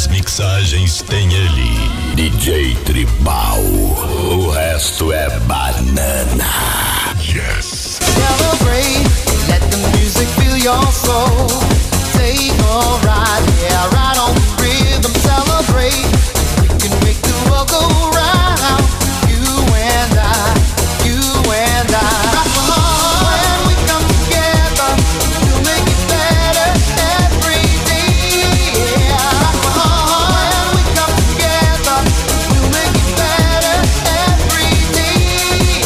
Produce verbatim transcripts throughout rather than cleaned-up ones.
melhores mixagens tem ele, D J Tribal. O resto é banana. Yes. Celebrate, let the music fill your soul. Take a ride, yeah, ride on the rhythm. Celebrate, we can make the world go round. You and I, you and I. When we come together, we'll make it better every day. When we come together, we'll make it better every day.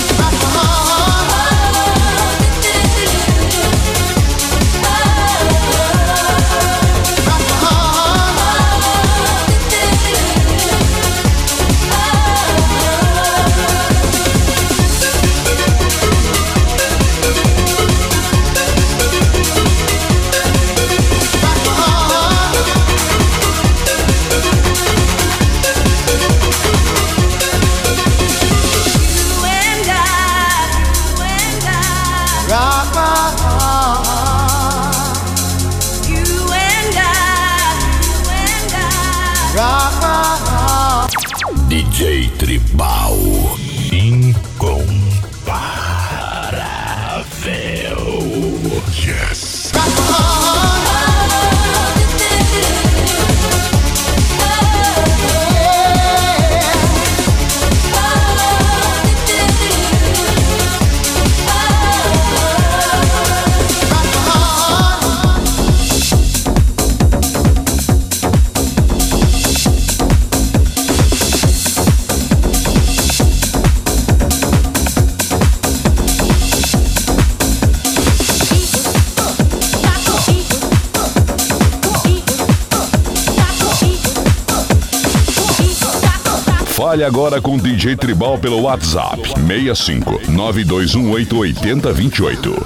D J Tribal. Incomparável. Yes. Fale agora com D J Tribal pelo WhatsApp seis cinco nove dois um oito oito zero dois oito.